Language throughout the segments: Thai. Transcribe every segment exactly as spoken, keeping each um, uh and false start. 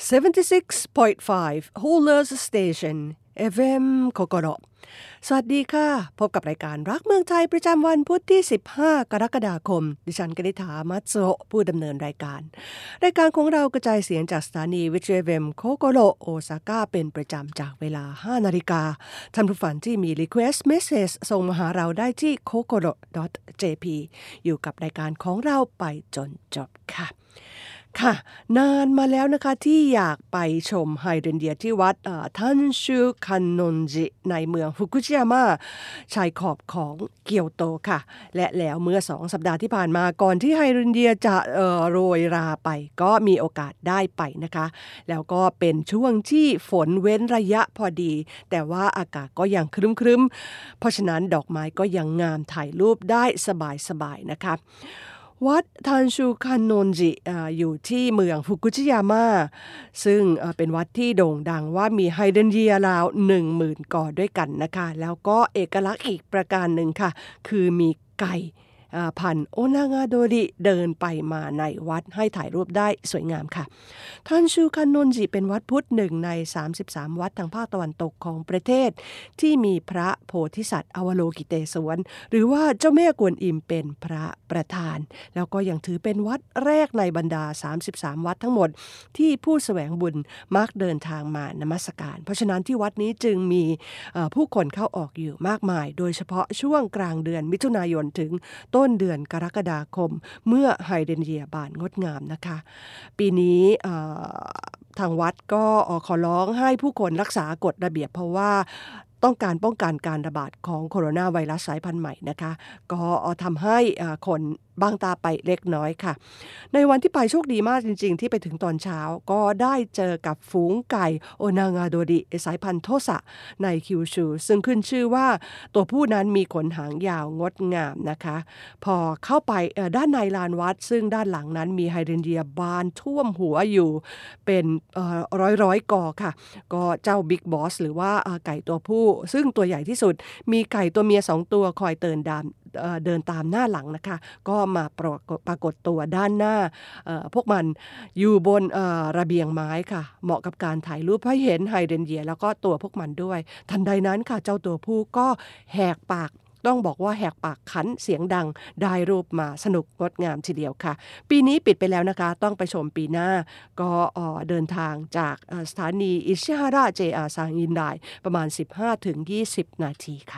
seventy-six point five Holers Station เอ เอฟ เอ็ม โคโกโรสวัสดีค่ะพบกับรายการรักเมืองไทยประจำวันพุธที่สิบห้ากรกฎาคมดิฉันกนิษฐามัตโซผู้ดำเนินรายการรายการของเรากระจายเสียงจากสถานีวิทยุ เอ เอฟ เอ็ม โคโกโรโอซาก้าเป็นประจำจากเวลา ห้านาฬิกาท่านผู้ฟังที่มี Request Message ส่งมาหาเราได้ที่ โคโกโร ดอท เจ พี อยู่กับรายการของเราไปจนจบค่ะค่ะนานมาแล้วนะคะที่อยากไปชมไฮเดรนเดียที่วัดทันชูคันนนจิในเมืองฟุกุชิยามะชายขอบของเกียวโตค่ะและแล้วเมื่อสองสัปดาห์ที่ผ่านมาก่อนที่ไฮเดรนเดียจะเอ่อโรยราไปก็มีโอกาสได้ไปนะคะแล้วก็เป็นช่วงที่ฝนเว้นระยะพอดีแต่ว่าอากาศก็ยังครึ้มๆเพราะฉะนั้นดอกไม้ก็ยังงามถ่ายรูปได้สบายๆนะคะวัดทันชูคันนนจิอยู่ที่เมืองฟุกุชิยามะซึ่งเป็นวัดที่โด่งดังว่ามีไฮเดรนเยียราว หนึ่งหมื่น กอด้วยกันนะคะแล้วก็เอกลักษณ์อีกประการหนึ่งค่ะคือมีไก่พันโอนางาโดริเดินไปมาในวัดให้ถ่ายรูปได้สวยงามค่ะทันชูคันนนจิเป็นวัดพุทธหนึ่งในสามสิบสามวัดทางภาคตะวันตกของประเทศที่มีพระโพธิสัตว์อวโลกิเตศวรหรือว่าเจ้าแม่กวนอิมเป็นพระประธานแล้วก็ยังถือเป็นวัดแรกในบรรดาสามสิบสามวัดทั้งหมดที่ผู้แสวงบุญมักเดินทางมานมัสการเพราะฉะนั้นที่วัดนี้จึงมีผู้คนเข้าออกอยู่มากมายโดยเฉพาะช่วงกลางเดือนมิถุนายนถึงต้นเดือนกรกฎาคมเมื่อไฮเดรนเยียบานงดงามนะคะปีนี้ทางวัดก็ขอร้องให้ผู้คนรักษากฎระเบียบเพราะว่าต้องการป้องกันการระบาดของโคโรนาไวรัสสายพันธุ์ใหม่นะคะก็ทำให้คนบางตาไปเล็กน้อยค่ะในวันที่ไปโชคดีมากจริงๆที่ไปถึงตอนเช้าก็ได้เจอกับฝูงไก่โอนางาโดริสายพันธุ์โทสะในคิวชูซึ่งขึ้นชื่อว่าตัวผู้นั้นมีขนหางยาวงดงามนะคะพอเข้าไปด้านในลานวัดซึ่งด้านหลังนั้นมีไฮเดรนเยียบานท่วมหัวอยู่เป็นร้อยๆกอค่ะก็เจ้าบิ๊กบอสหรือว่าไก่ตัวผู้ซึ่งตัวใหญ่ที่สุดมีไก่ตัวเมียสองตัวคอยเตือนดามเดินตามหน้าหลังนะคะก็มาปรากฏปรากฏตัวด้านหน้าพวกมันอยู่บนระเบียงไม้ค่ะเหมาะกับการถ่ายรูปให้เห็นไฮเดรนเยียแล้วก็ตัวพวกมันด้วยทันใดนั้นค่ะเจ้าตัวผู้ก็แหกปากต้องบอกว่าแหกปากขันเสียงดังได้รูปมาสนุกงดงามทีเดียวค่ะปีนี้ปิดไปแล้วนะคะต้องไปชมปีหน้าก็เดินทางจากสถานีอิชิฮาระ เจ อาร์ ซังอินไดประมาณ สิบห้าถึงยี่สิบ นาทีค่ะ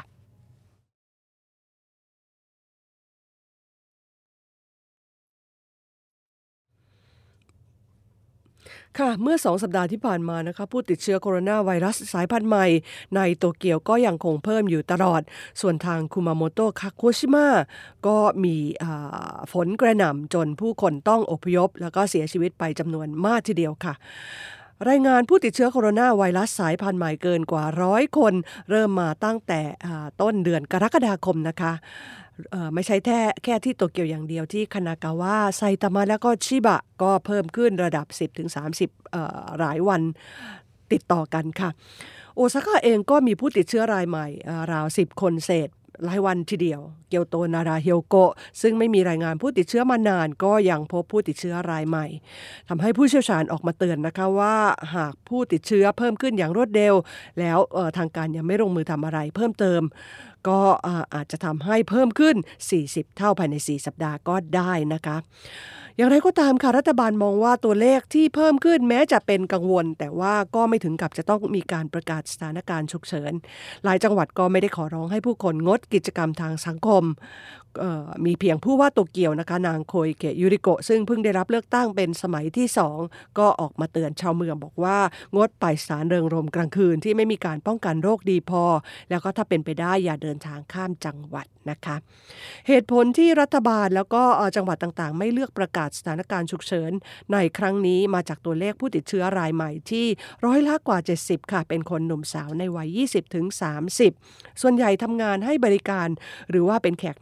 ค่ะเมื่อสองสัปดาห์ที่ผ่านมานะคะผู้ติดเชื้อโคโรนาไวรัสสายพันธุ์ใหม่ในโตเกียวก็ยังคงเพิ่มอยู่ตลอดส่วนทางคุมาโมโตะคาโคชิมะก็มีฝนกระหน่ำจนผู้คนต้องอพยพแล้วก็เสียชีวิตไปจำนวนมากทีเดียวค่ะรายงานผู้ติดเชื้อโคโรนาไวรัสสายพันธุ์ใหม่เกินกว่าร้อยคนเริ่มมาตั้งแต่ต้นเดือนกรกฎาคมนะคะไม่ใช่แค่แค่ที่โตเกียวอย่างเดียวที่คานากาวะไซตามะแล้วก็ชิบะก็เพิ่มขึ้นระดับ สิบถึงสามสิบ เอ่อหลายวันติดต่อกันค่ะโอซาก้าเองก็มีผู้ติดเชื้อรายใหม่ราวสิบคนเศษรายวันทีเดียวเกียวโตนาราเฮียวโกะซึ่งไม่มีรายงานผู้ติดเชื้อมานานก็ยังพบผู้ติดเชื้อรายใหม่ทำให้ผู้เชี่ยวชาญออกมาเตือนนะคะว่าหากผู้ติดเชื้อเพิ่มขึ้นอย่างรวดเร็วแล้วทางการยังไม่ลงมือทำอะไรเพิ่มเติมก็อาจจะทำให้เพิ่มขึ้นสี่สิบเท่าภายในสี่สัปดาห์ก็ได้นะคะอย่างไรก็ตามค่ะรัฐบาลมองว่าตัวเลขที่เพิ่มขึ้นแม้จะเป็นกังวลแต่ว่าก็ไม่ถึงกับจะต้องมีการประกาศสถานการณ์ฉุกเฉินหลายจังหวัดก็ไม่ได้ขอร้องให้ผู้คนงดกิจกรรมทางสังคมมีเพียงผู้ว่าโตเกียวนะคะนางโคอิเกะยูริโกะซึ่งเพิ่งได้รับเลือกตั้งเป็นสมัยที่สองก็ออกมาเตือนชาวเมืองบอกว่างดไปสถานเริงรมย์กลางคืนที่ไม่มีการป้องกันโรคดีพอแล้วก็ถ้าเป็นไปได้อย่าเดินทางข้ามจังหวัดนะคะเหตุผลที่รัฐบาลแล้วก็จังหวัดต่างๆไม่เลือกประกาศสถานการณ์ฉุกเฉินในครั้งนี้มาจากตัวเลขผู้ติดเชื้อรายใหม่ที่ร้อยละกว่าเจ็ดสิบค่ะเป็นคนหนุ่มสาวในวัย ยี่สิบถึงสามสิบ ส่วนใหญ่ทำงานให้บริการหรือว่าเป็นแขกในสถาน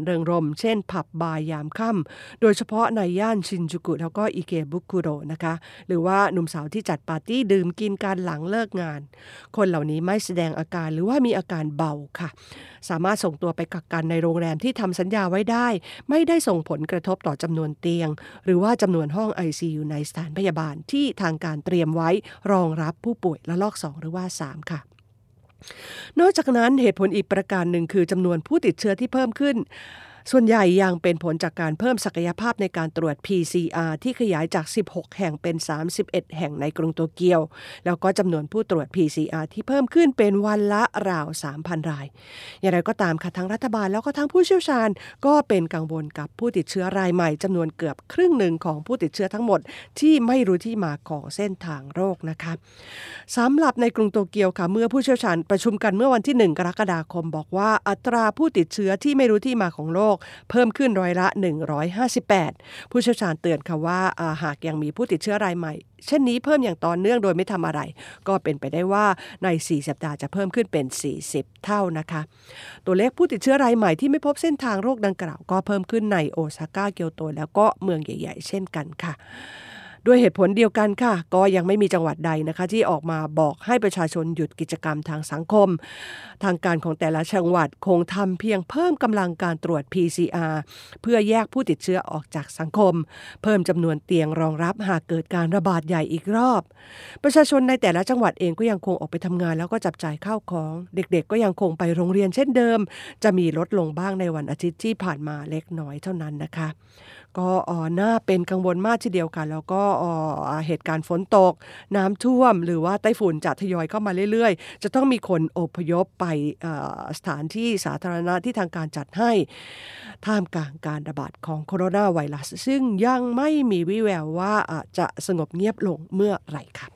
เริงรมย์เช่นผับบาร์ยามค่ำโดยเฉพาะในย่านชินจูกุแล้วก็อิเกบุคุโรนะคะหรือว่าหนุ่มสาวที่จัดปาร์ตี้ดื่มกินกันหลังเลิกงานคนเหล่านี้ไม่แสดงอาการหรือว่ามีอาการเบาค่ะสามารถส่งตัวไปกักกันในโรงแรมที่ทำสัญญาไว้ได้ไม่ได้ส่งผลกระทบต่อจำนวนเตียงหรือว่าจำนวนห้อง ไอ ซี ยู ในสถานพยาบาลที่ทางการเตรียมไว้รองรับผู้ป่วยระลอกสองหรือว่าสามค่ะนอกจากนั้นเหตุผลอีกประการหนึ่งคือจำนวนผู้ติดเชื้อที่เพิ่มขึ้นส่วนใหญ่ยังเป็นผลจากการเพิ่มศักยภาพในการตรวจ พี ซี อาร์ ที่ขยายจากสิบหกแห่งเป็นสามสิบเอ็ดแห่งในกรุงโตเกียวแล้วก็จำนวนผู้ตรวจ พี ซี อาร์ ที่เพิ่มขึ้นเป็นวันละราว สามพัน รายอย่างไรก็ตามค่ะทั้งรัฐบาลแล้วก็ทั้งผู้เชี่ยวชาญก็เป็นกังวลกับผู้ติดเชื้อรายใหม่จำนวนเกือบครึ่งหนึ่งของผู้ติดเชื้อทั้งหมดที่ไม่รู้ที่มาของเส้นทางโรคนะคะสำหรับในกรุงโตเกียวค่ะเมื่อผู้เชี่ยวชาญประชุมกันเมื่อวันที่หนึ่งกรกฎาคมบอกว่าอัตราผู้ติดเชื้อที่ไม่รู้ที่มาของโรคเพิ่มขึ้นร้อยละหนึ่งร้อยห้าสิบแปดผู้เชี่ยวชาญเตือนค่ะว่าหากยังมีผู้ติดเชื้อรายใหม่เช่นนี้เพิ่มอย่างต่อเนื่องโดยไม่ทำอะไรก็เป็นไปได้ว่าในสี่สัปดาห์จะเพิ่มขึ้นเป็นสี่สิบเท่านะคะตัวเลขผู้ติดเชื้อรายใหม่ที่ไม่พบเส้นทางโรคดังกล่าวก็เพิ่มขึ้นในโอซาก้าเกียวโตแล้วก็เมืองใหญ่ๆเช่นกันค่ะด้วยเหตุผลเดียวกันค่ะก็ยังไม่มีจังหวัดใดนะคะที่ออกมาบอกให้ประชาชนหยุดกิจกรรมทางสังคมทางการของแต่ละจังหวัดคงทำเพียงเพิ่มกำลังการตรวจ พี ซี อาร์ เพื่อแยกผู้ติดเชื้อออกจากสังคมเพิ่มจำนวนเตียงรองรับหากเกิดการระบาดใหญ่อีกรอบประชาชนในแต่ละจังหวัดเองก็ยังคงออกไปทำงานแล้วก็จับจ่ายข้าวของเด็กๆก็ยังคงไปโรงเรียนเช่นเดิมจะมีลดลงบ้างในวันอาทิตย์ที่ผ่านมาเล็กน้อยเท่านั้นนะคะก็น่าเป็นกังวลมากทีเดียวกันแล้วก็เหตุการณ์ฝนตกน้ำท่วมหรือว่าไต้ฝุ่นจะทยอยเข้ามาเรื่อยๆจะต้องมีคนอพยพไปสถานที่สาธารณะที่ทางการจัดให้ท่ามกลางการระบาดของโคโรนาไวรัสซึ่งยังไม่มีวี่แววว่าจะสงบเงียบลงเมื่อไหร่ค่ะ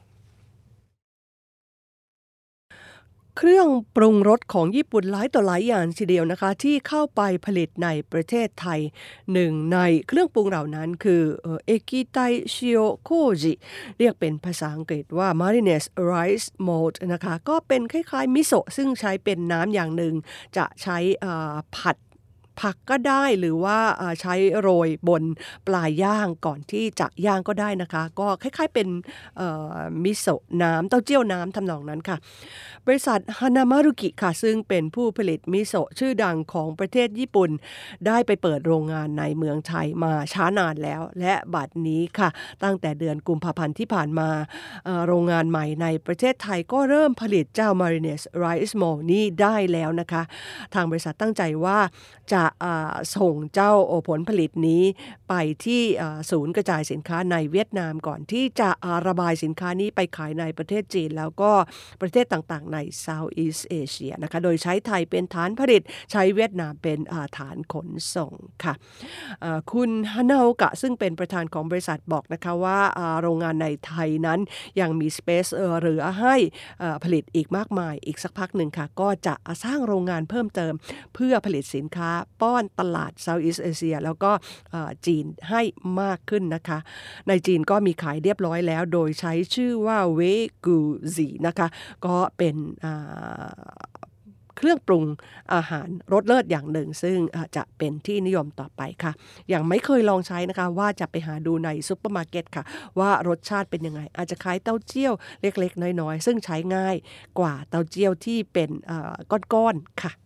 เครื่องปรุงรสของญี่ปุ่นหลายต่อหลายอย่างทีเดียวนะคะที่เข้าไปผลิตในประเทศไทยหนึ่งในเครื่องปรุงเหล่านั้นคือเอกิไตชิโอโคจิเรียกเป็นภาษาอังกฤษว่า Marinese Rice Mold นะคะก็เป็นคล้ายๆมิโซะซึ่งใช้เป็นน้ำอย่างหนึ่งจะใช้ผัดผักก็ได้หรือว่าใช้โรยบนปลาย่างก่อนที่จะย่างก็ได้นะคะก็คล้ายๆเป็นมิโซะน้ำเต้าเจี้ยวน้ำทำนองนั้นค่ะบริษัทฮานามารุกิค่ะซึ่งเป็นผู้ผลิตมิโซะชื่อดังของประเทศญี่ปุ่นได้ไปเปิดโรงงานในเมืองไทยมาช้านานแล้วและบัดนี้ค่ะตั้งแต่เดือนกุมภาพันธ์ที่ผ่านมาโรงงานใหม่ในประเทศไทยก็เริ่มผลิตเจ้า Marinese Rice Mold นี้ได้แล้วนะคะทางบริษัทตั้งใจว่าจะส่งเจ้าผลผลิตนี้ไปที่ศูนย์กระจายสินค้าในเวียดนามก่อนที่จะระบายสินค้านี้ไปขายในประเทศจีนแล้วก็ประเทศต่างๆใน Southeast Asia นะคะโดยใช้ไทยเป็นฐานผลิตใช้เวียดนามเป็นฐานขนส่งค่ะคุณฮานาโอกะซึ่งเป็นประธานของบริษัทบอกนะคะว่าโรงงานในไทยนั้นยังมีสเปซเหลือให้ผลิตอีกมากมายอีกสักพักหนึ่งค่ะก็จะสร้างโรงงานเพิ่มเติมเพื่อผลิตสินค้าป้อนตลาด Southeast Asia แล้วก็จีนให้มากขึ้นนะคะในจีนก็มีขายเรียบร้อยแล้วโดยใช้ชื่อว่าเวกูซีนะคะก็เป็นเครื่องปรุงอาหารรสเลิศอย่างหนึ่งซึ่งจะเป็นที่นิยมต่อไปค่ะยังไม่เคยลองใช้นะคะว่าจะไปหาดูในซุปเปอร์มาร์เก็ตค่ะว่ารสชาติเป็นยังไงอาจจะคล้ายเต้าเจี้ยวเล็กๆน้อยๆซึ่งใช้ง่ายกว่าเต้าเจี้ยวที่เป็นก้อนๆค่ะ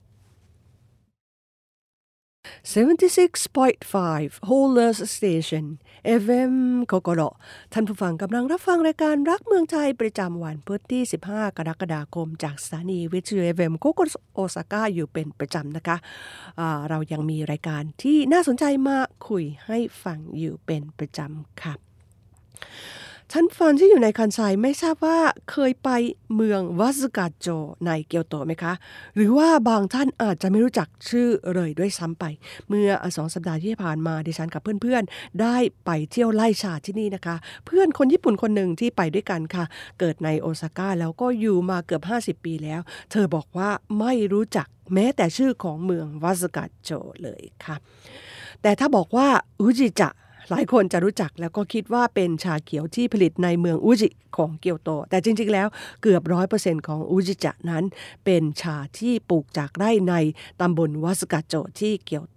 seventy-six point five Holers Station เอ เอ็ม โกโกโรท่านผู้ฟังกำลังรับฟังรายการรักเมืองไทยประจำวันพุธที่สิบห้ากรกฎาคมจากสถานีวิทยุ เอ เอ็ม โกโกโรโอซาก้าอยู่เป็นประจำนะคะะเรายังมีรายการที่น่าสนใจมาคุยให้ฟังอยู่เป็นประจำค่ะท่านฟังที่อยู่ในคันไซไม่ทราบว่าเคยไปเมืองวัซึกาโจในเกียวโตไหมคะหรือว่าบางท่านอาจจะไม่รู้จักชื่อเลยด้วยซ้ำไปเมื่อสองสัปดาห์ที่ผ่านมาดิฉันกับเพื่อนๆได้ไปเที่ยวไล่ชาที่นี่นะคะเพื่อนคนญี่ปุ่นคนหนึ่งที่ไปด้วยกันค่ะเกิดในโอซาก้าแล้วก็อยู่มาเกือบห้าสิบปีแล้วเธอบอกว่าไม่รู้จักแม้แต่ชื่อของเมืองวัซึกาโจเลยค่ะแต่ถ้าบอกว่าอุจิจะหลายคนจะรู้จักแล้วก็คิดว่าเป็นชาเขียวที่ผลิตในเมืองอุจิของเกียวโตแต่จริงๆแล้วเกือบ ร้อยเปอร์เซ็นต์ ของอุจิจะนั้นเป็นชาที่ปลูกจากไร่ในตำบลวัซึกาโจที่เกียวโต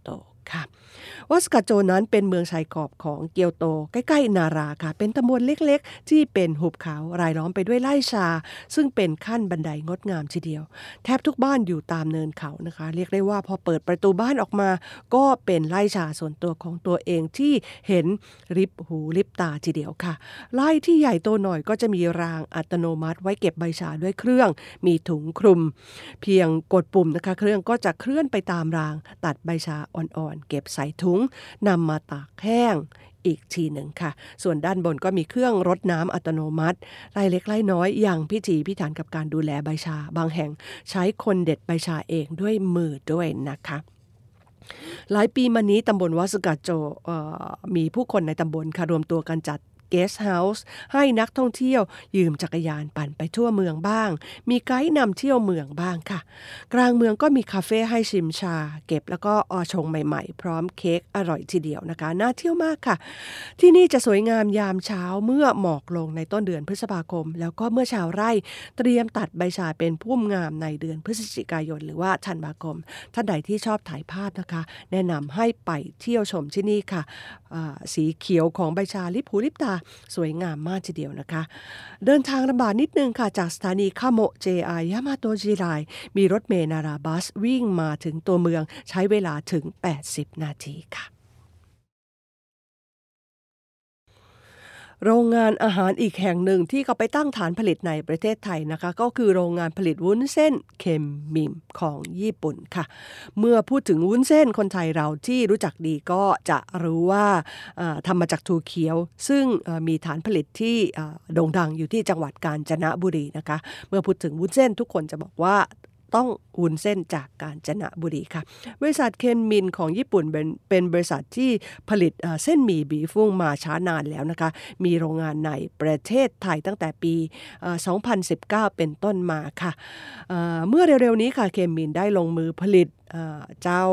ค่ะวัสกาโจนั้นเป็นเมืองชายขอบของเกียวโตใกล้ๆนาราค่ะเป็นตำบลเล็กๆที่เป็นหุบเขารายล้อมไปด้วยไร่ชาซึ่งเป็นขั้นบันไดงดงามทีเดียวแทบทุกบ้านอยู่ตามเนินเขานะคะเรียกได้ว่าพอเปิดประตูบ้านออกมาก็เป็นไร่ชาส่วนตัวของตัวเองที่เห็นริบหูริบตาทีเดียวค่ะไร่ที่ใหญ่โตหน่อยก็จะมีรางอัตโนมัติไว้เก็บใบชาด้วยเครื่องมีถุงคลุมเพียงกดปุ่มนะคะเครื่องก็จะเคลื่อนไปตามรางตัดใบชาอ่อนๆเก็บใส่ถุงนำมาตากแห้งอีกทีหนึ่งค่ะส่วนด้านบนก็มีเครื่องรดน้ำอัตโนมัติไร่เล็กไร่น้อยอย่างพิถีพิถันกับการดูแลใบชาบางแห่งใช้คนเด็ดใบชาเองด้วยมือด้วยนะคะหลายปีมานี้ตำบลวาสึกาโจมีผู้คนในตำบลค่ะรวมตัวกันจัดเกสต์เฮาส์ให้นักท่องเที่ยวยืมจักรยานปั่นไปทั่วเมืองบ้างมีไกด์นำเที่ยวเมืองบ้างค่ะกลางเมืองก็มีคาเฟ่ให้ชิมชาเก็บแล้วก็ออชงใหม่ๆพร้อมเค้กอร่อยทีเดียวนะคะน่าเที่ยวมากค่ะที่นี่จะสวยงามยามเช้าเมื่อหมอกลงในต้นเดือนพฤษภาคมแล้วก็เมื่อชาวไร่เตรียมตัดใบชาเป็นพุ่มงามในเดือนพฤศจิกายนหรือว่าธันวาคมท่านใดที่ชอบถ่ายภาพนะคะแนะนำให้ไปเที่ยวชมที่นี่ค่ะสีเขียวของใบชาลิบหูลิบตาสวยงามมากทีเดียวนะคะเดินทางลำบากนิดนึงค่ะจากสถานีคาโมะ เจ อาร์ ยามาโตจิไรมีรถเมล์นาราบัสวิ่งมาถึงตัวเมืองใช้เวลาถึงแปดสิบนาทีค่ะโรงงานอาหารอีกแห่งหนึ่งที่เขาไปตั้งฐานผลิตในประเทศไทยนะคะก็คือโรงงานผลิตวุ้นเส้นเค็มมิมของญี่ปุ่นค่ะเมื่อพูดถึงวุ้นเส้นคนไทยเราที่รู้จักดีก็จะรู้ว่าทำมาจากถั่วเขียวซึ่งมีฐานผลิตที่โด่งดังอยู่ที่จังหวัดกาญจนบุรีนะคะเมื่อพูดถึงวุ้นเส้นทุกคนจะบอกว่าต้องวุ้นเส้นจากกาญจนบุรีค่ะบริษัทเคนมินของญี่ปุ่นเป็นเป็นบริษัทที่ผลิตเส้นหมี่บีฟุ่งมาช้านานแล้วนะคะมีโรงงานในประเทศไทยตั้งแต่ปีสองพันสิบเก้าเป็นต้นมาค่ะเมื่อเร็วๆนี้ค่ะเคนมินได้ลงมือผลิตเจ้า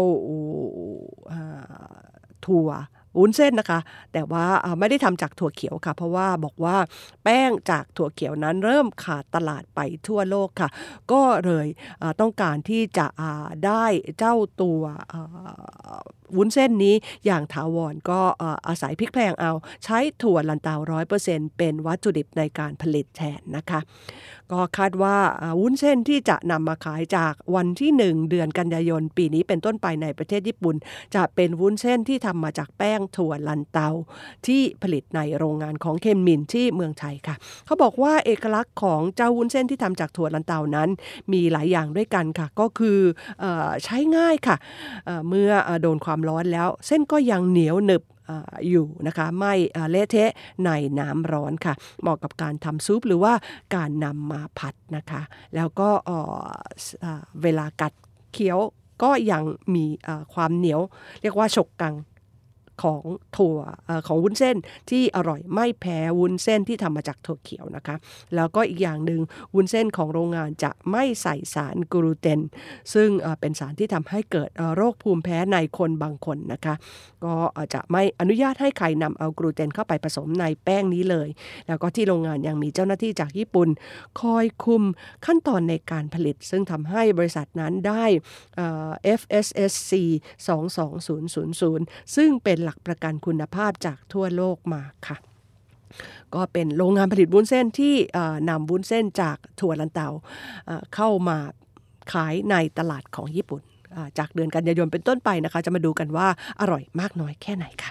ถั่ววุ้นเส้นนะคะแต่ว่าไม่ได้ทำจากถั่วเขียวค่ะเพราะว่าบอกว่าแป้งจากถั่วเขียวนั้นเริ่มขาดตลาดไปทั่วโลกค่ะก็เลยต้องการที่จะได้เจ้าตัววุ้นเส้นนี้อย่างถาวรก็อาศัยพริกแพงเอาใช้ถั่วลันเตา ร้อยเปอร์เซ็นต์ เป็นวัตถุดิบในการผลิตแทนนะคะก็คาดว่าวุ้นเส้นที่จะนำมาขายจากวันที่หนึ่งเดือนกันยายนปีนี้เป็นต้นไปในประเทศญี่ปุ่นจะเป็นวุ้นเส้นที่ทำมาจากแป้งถั่วลันเตาที่ผลิตในโรงงานของเคนมินที่เมืองไทยค่ะเขาบอกว่าเอกลักษณ์ของเจ้าวุ้นเส้นที่ทำจากถั่วลันเตานั้นมีหลายอย่างด้วยกันค่ะก็คือเอ่อใช้ง่ายค่ะเอ่อเมื่อโดนความร้อนแล้วเส้นก็ยังเหนียวหนึบอยู่นะคะไม่เละเทะในน้ำร้อนค่ะเหมาะกับการทำซุปหรือว่าการนำมาผัดนะคะแล้วก็เวลากัดเคี้ยวก็ยังมีความเหนียวเรียกว่าฉกกังของถั่วของวุ้นเส้นที่อร่อยไม่แพ้วุ้นเส้นที่ทำมาจากถั่วเขียวนะคะแล้วก็อีกอย่างหนึ่งวุ้นเส้นของโรงงานจะไม่ใส่สารกลูเตนซึ่งเป็นสารที่ทำให้เกิดโรคภูมิแพ้ในคนบางคนนะคะก็จะไม่อนุญาตให้ใครนำเอากลูเตนเข้าไปผสมในแป้งนี้เลยแล้วก็ที่โรงงานยังมีเจ้าหน้าที่จากญี่ปุ่นคอยคุมขั้นตอนในการผลิตซึ่งทำให้บริษัทนั้นได้ เอฟ เอส เอส ซี สอง สอง ศูนย์ ศูนย์ ศูนย์ซึ่งเป็นหลักประกันคุณภาพจากทั่วโลกมาค่ะก็เป็นโรงงานผลิตวุ้นเส้นที่นำวุ้นเส้นจากถั่วลันเตาเข้ามาขายในตลาดของญี่ปุ่นจากเดือนกันยายนเป็นต้นไปนะคะจะมาดูกันว่าอร่อยมากน้อยแค่ไหนค่ะ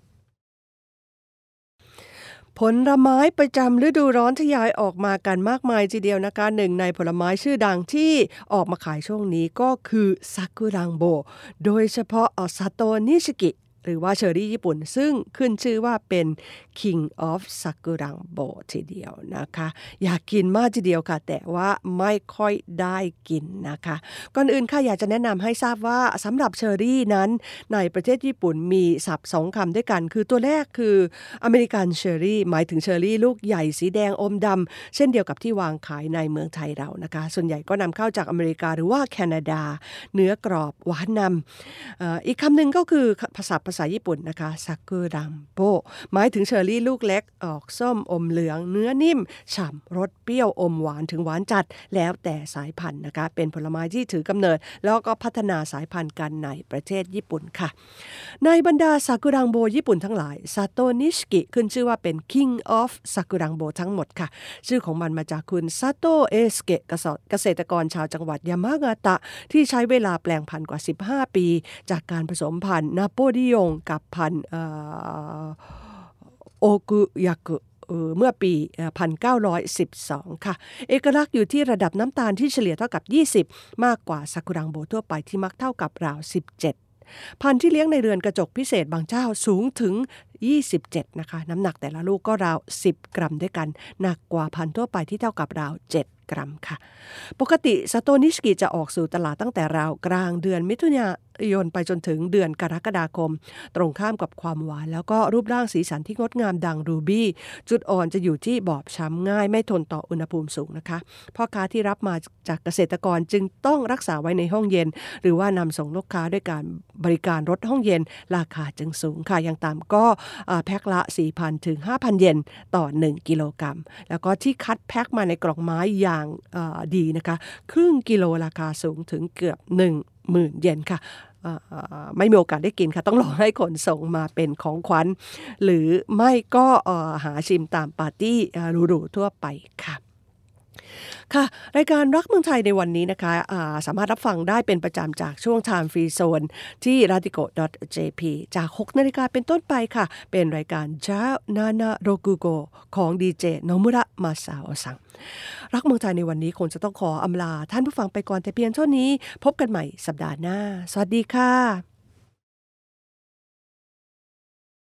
ผลไม้ประจำฤดูร้อนทยอยออกมากันมากมายทีเดียวนะคะหนึ่งในผลไม้ชื่อดังที่ออกมาขายช่วงนี้ก็คือซากุรังโบโดยเฉพาะซาโตะนิชิกิหรือว่าเชอร์รี่ญี่ปุ่นซึ่งขึ้นชื่อว่าเป็น King of Sakuranbo ทีเดียวนะคะอยากกินมากทีเดียวค่ะแต่ว่าไม่ค่อยได้กินนะคะก่อนอื่นค่ะอยากจะแนะนำให้ทราบว่าสำหรับเชอร์รี่นั้นในประเทศญี่ปุ่นมีศัพท์สองคำด้วยกันคือตัวแรกคืออเมริกันเชอร์รี่หมายถึงเชอร์รี่ลูกใหญ่สีแดงอมดำเช่นเดียวกับที่วางขายในเมืองไทยเรานะคะส่วนใหญ่ก็นำเข้าจากอเมริกาหรือว่าแคนาดาเนื้อกรอบหวานนำ อ, อีกคำหนึ่งก็คือภาษาภาษาษาญี่ปุ่นนะคะซากุรังโบหมายถึงเชอร์รี่ลูกเล็กออกส้มอมเหลืองเนื้อนิ่มฉ่ำรสเปรี้ยวอมหวานถึงหวานจัดแล้วแต่สายพันธุ์นะคะเป็นผลไม้ที่ถือกำเนิดแล้วก็พัฒนาสายพันธุ์กันในประเทศญี่ปุ่นค่ะในบรรดาซากุรังโบญี่ปุ่นทั้งหลายซาโตะนิชิกิขึ้นชื่อว่าเป็น King of ซากุรังโบทั้งหมดค่ะชื่อของมันมาจากคุณซาโตะเอสเกะเกษตรกรชาวจังหวัดยามากาตะที่ใช้เวลาแปลงพันธุ์กว่าสิบห้าปีจากการผสมพันธุ์นาโปดิยงกับพันธุ์โอกุยากุเมื่อปีหนึ่งพันเก้าร้อยสิบสองค่ะเอกลักษณ์อยู่ที่ระดับน้ำตาลที่เฉลี่ยเท่ากับยี่สิบมากกว่าซากุรังโบทั่วไปที่มักเท่ากับราวสิบเจ็ดพันธุ์ที่เลี้ยงในเรือนกระจกพิเศษบางเจ้าสูงถึงยี่สิบเจ็ดนะคะน้ำหนักแต่ละลูกก็ราวสิบกรัมด้วยกันหนักกว่าพันธุ์ทั่วไปที่เท่ากับราวเจ็ดกรัมค่ะปกติซาโตะนิชิกิจะออกสู่ตลาดตั้งแต่ราวกลางเดือนมิถุนายนไปจนถึงเดือนกรกฎาคมตรงข้ามกับความหวานแล้วก็รูปร่างสีสันที่งดงามดังรูบี้จุดอ่อนจะอยู่ที่บอบช้ำง่ายไม่ทนต่ออุณหภูมิสูงนะคะพ่อค้าที่รับมาจากเกษตรกรจึงต้องรักษาไว้ในห้องเย็นหรือว่านำส่งลูกค้าด้วยการบริการรถห้องเย็นราคาจึงสูงค่ะอย่างต่ำก็แพ็คละ สี่พัน ถึง ห้าพัน เยนต่อหนึ่งกิโลกรัมแล้วก็ที่คัดแพ็คมาในกล่องไม้อย่างดีนะคะครึ่งกิโลราคาสูงถึงเกือบหนึ่งหมื่นเยนค่ะไม่มีโอกาสได้กินค่ะต้องรอให้คนส่งมาเป็นของขวัญหรือไม่ก็หาชิมตามปาร์ตี้หรูๆทั่วไปค่ะค่ะรายการรักเมืองไทยในวันนี้นะคะสามารถรับฟังได้เป็นประจำจากช่วง Time Free Zone ที่ ราดิโก ดอท เจ พี จาก หกนาฬิกาเป็นต้นไปค่ะเป็นรายการจ้านานาโรกุโกของดีเจโนมุระมาซาโอซังรักเมืองไทยในวันนี้คงจะต้องขออำลาท่านผู้ฟังไปก่อนแต่เพียงเท่านี้พบกันใหม่สัปดาห์หน้าสวัสดีค่ะ